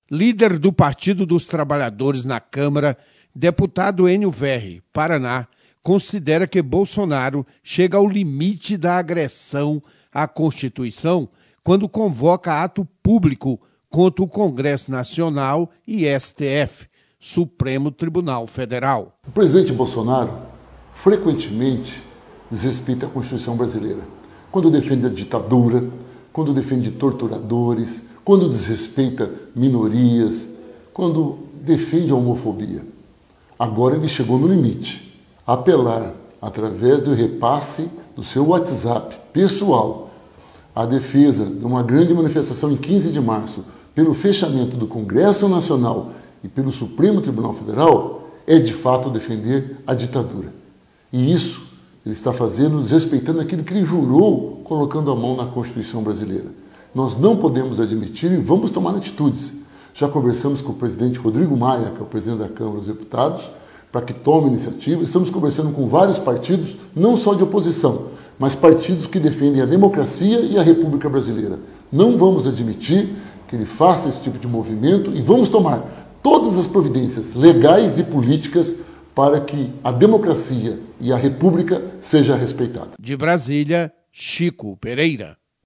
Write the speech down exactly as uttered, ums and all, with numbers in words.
Líder do Partido dos Trabalhadores na Câmara, deputado Enio Verri, Paraná, considera que Bolsonaro chega ao limite da agressão à Constituição quando convoca ato público contra o Congresso Nacional e S T F, Supremo Tribunal Federal. O presidente Bolsonaro frequentemente desrespeita a Constituição brasileira. Quando defende a ditadura, quando defende torturadores, quando desrespeita minorias, quando defende a homofobia. Agora ele chegou no limite. Apelar, através do repasse do seu WhatsApp pessoal, à defesa de uma grande manifestação em quinze de março, pelo fechamento do Congresso Nacional e pelo Supremo Tribunal Federal, é de fato defender a ditadura. E isso ele está fazendo desrespeitando aquilo que ele jurou, colocando a mão na Constituição brasileira. Nós não podemos admitir e vamos tomar atitudes. Já conversamos com o presidente Rodrigo Maia, que é o presidente da Câmara dos Deputados, para que tome iniciativa. Estamos conversando com vários partidos, não só de oposição, mas partidos que defendem a democracia e a República Brasileira. Não vamos admitir que ele faça esse tipo de movimento e vamos tomar todas as providências legais e políticas para que a democracia e a República seja respeitada. De Brasília, Chico Pereira.